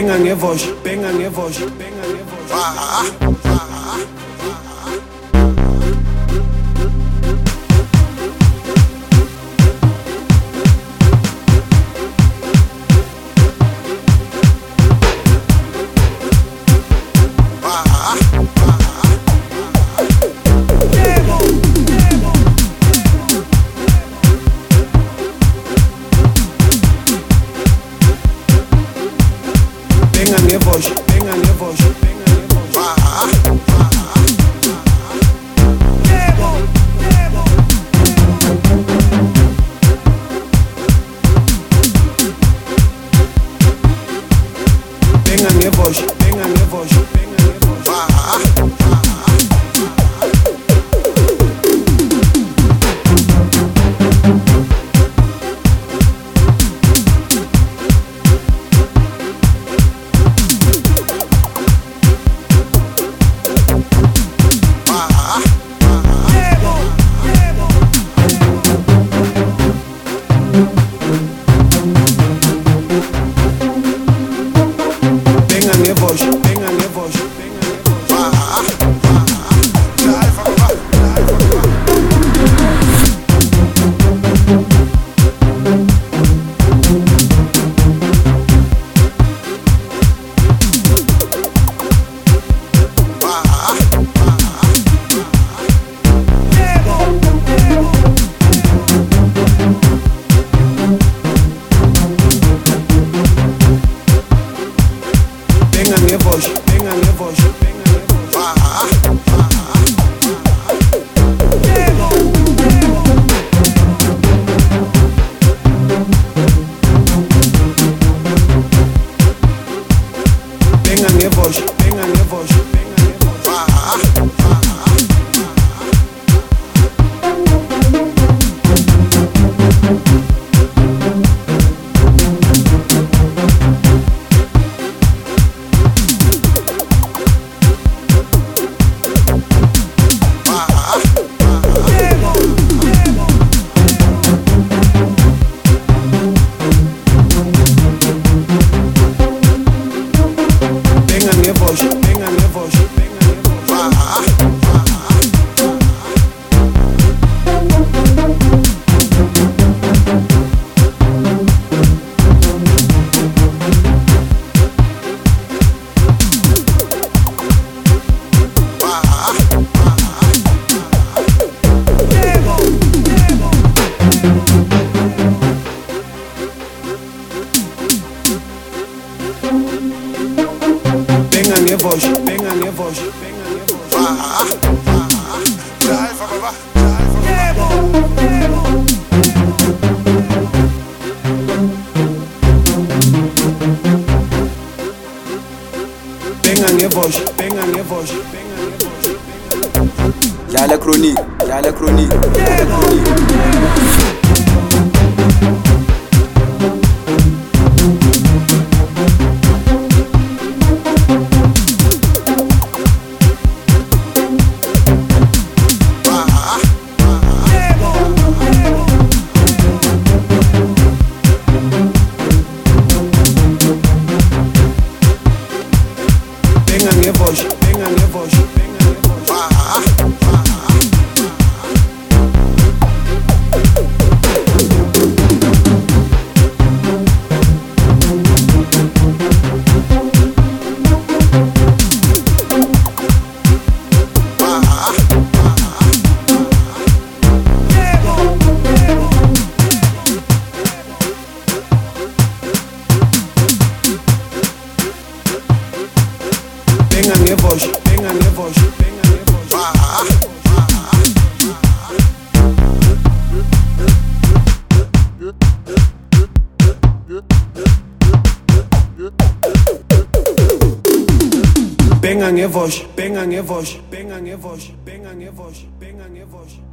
Bhenga ngevosh, bhenga ngevosh, bhenga ngevosh. Bhenga ngevosh, bhenga ngevosh, bhenga ngevosh. Bhenga ngevosh, bhenga ngevosh, bhenga ngevosh. Bhenga ngevosh, bhenga ngevosh, bhenga ngevosh, bhenga ngevosh, bhenga ngevosh. Bhenga ngevosh, bhenga ngevosh, bhenga ngevosh. Bhenga ngevosh, bhenga ngevosh, bhenga ngevosh. Bhenga ngevosh, bhenga ngevosh, bhenga ngevosh. Dlala chronique, dlala chronique, dlala chronique. Bhenga ngevosh, bhenga ngevosh, bhenga ngevosh. Bhenga ngevosh, bhenga ngevosh, bhenga ngevosh. Bhenga ngevosh, bhenga ngevosh, bhenga ngevosh, bhenga ngevosh, bhenga ngevosh.